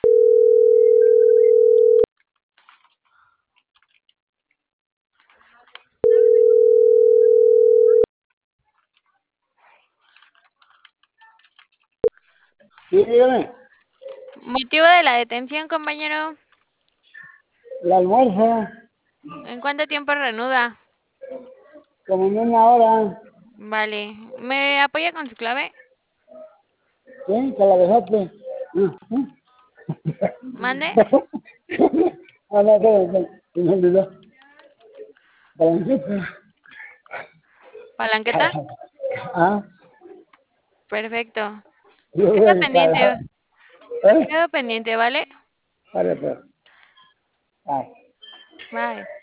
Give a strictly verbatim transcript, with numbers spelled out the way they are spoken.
Sí, dígame. Motivo de la detención, compañero. El almuerzo, ¿En cuánto tiempo reanuda? como en una hora. Vale. ¿Me apoya con su clave? ¿Sí? Que la dejaste. ¿Mande? Ah, no, espera, espera, se me olvidó. Blanquita. ¿Palanqueta? Ah, Perfecto. yo voy Quedo a pendiente. buscar. ¿Eh? Quedo pendiente, ¿vale? Vale, pues. Bye. Bye.